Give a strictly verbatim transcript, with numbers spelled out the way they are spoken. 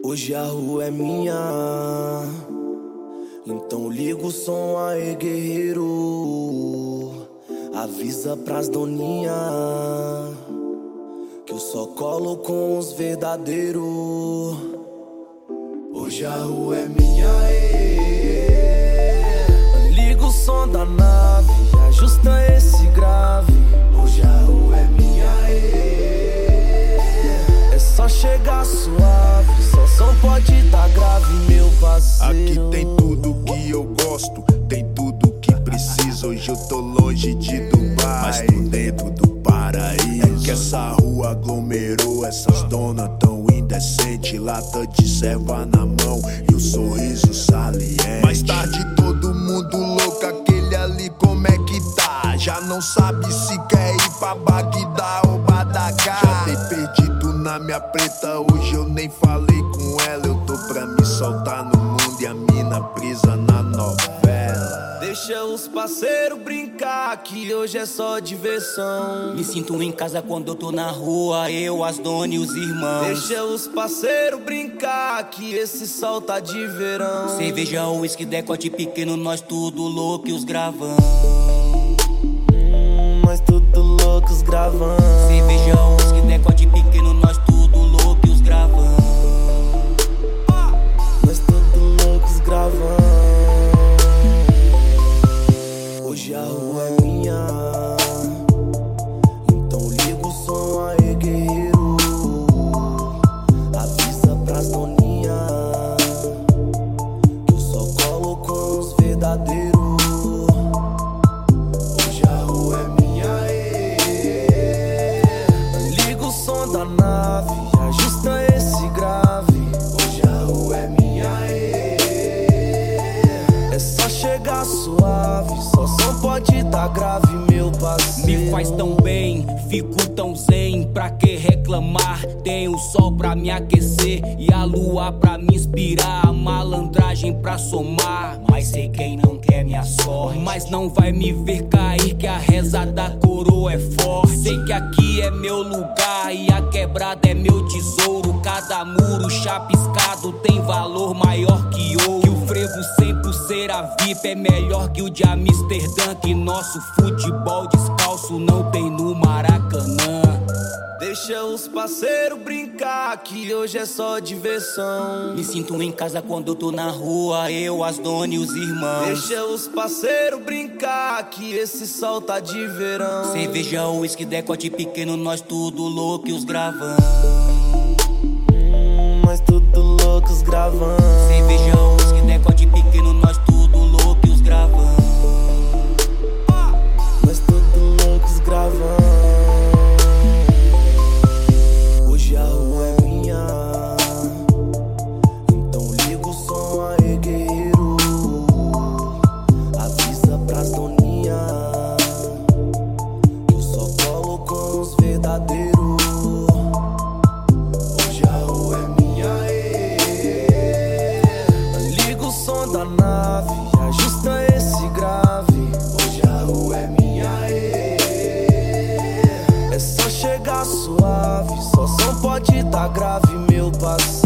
Hoje a rua é minha, então liga o som aí, guerreiro. Avisa pras doninha que eu só colo com os verdadeiros. Hoje a rua é minha, ê. Liga o som da nave, ajusta esse grave. Hoje a rua é minha, ê. É só chegar suave, só som pode dar grave, meu parceiro. Aqui tem tudo que eu gosto, tem tudo que preciso. Hoje eu tô longe de Dubai, mas tô dentro do paraíso. É que essa rua aglomerou, essas donas tão indecentes. Lata de serva na mão e o sorriso saliente. Mais tarde todo mundo louco, aquele ali como é que tá? Já não sabe se quer ir pra Bagdá ou Badagá. Já tem perdido na minha preta, hoje eu nem falei com ela. Eu tô pra me soltar no mundo e a mina presa na novela. Deixa os parceiros brincar, que hoje é só diversão. Me sinto em casa quando eu tô na rua, eu, as donas e os irmãos. Deixa os parceiros brincar, que esse sol tá de verão. Cerveja, uísque, decote pequeno, nós tudo louco e os gravão. Hum, nós tudo loucos gravando. Cerveja, uísque, decote pequeno, nós tudo louco e os gravão. Nós tudo loucos gravando. Hoje a rua é minha, então liga o som aí, guerreiro. Avisa pras doninha que eu só colo com os verdadeiros. Hoje a rua é minha, ê. Liga o som da nave, ajusta esse grave. Hoje a rua é minha, ê. É só chegar suave, só som pode dar grave, meu parceiro. Me faz tão bem, fico tão zen. Pra que reclamar? Tem o sol pra me aquecer e a lua pra me inspirar, a malandragem pra somar. Mas sei quem não quer minha sorte, mas não vai me ver cair, que a reza da coroa é forte. Sei que aqui é meu lugar e a quebrada é meu tesouro. Cada muro chapiscado tem valor maior que ouro. Que o frevo sem pulseira V I P é melhor que o de Amsterdã. Que nosso futebol descalço não tem no Maracanã. Deixa os parceiros brincar, que hoje é só diversão. Me sinto em casa quando eu tô na rua, eu, as donas e os irmãos. Deixa os parceiros brincar, que esse sol tá de verão. Cerveja, uísque, decote pequeno, nós tudo louco e os gravão. Hum, nós tudo loucos gravando. Cerveja, uísque, decote pequeno, nós tudo louco e os gravão. Nós tudo loucos gravando. Hoje a rua é minha, então liga o som aí, guerreiro. Avisa pras doninha que eu só colo com os verdadeiros. Hoje a rua é minha, ê. Liga o som da nave, ajusta esse grave. Hoje a rua é minha, ê. É só chegar suave, só som pode dar grave, meu parceiro.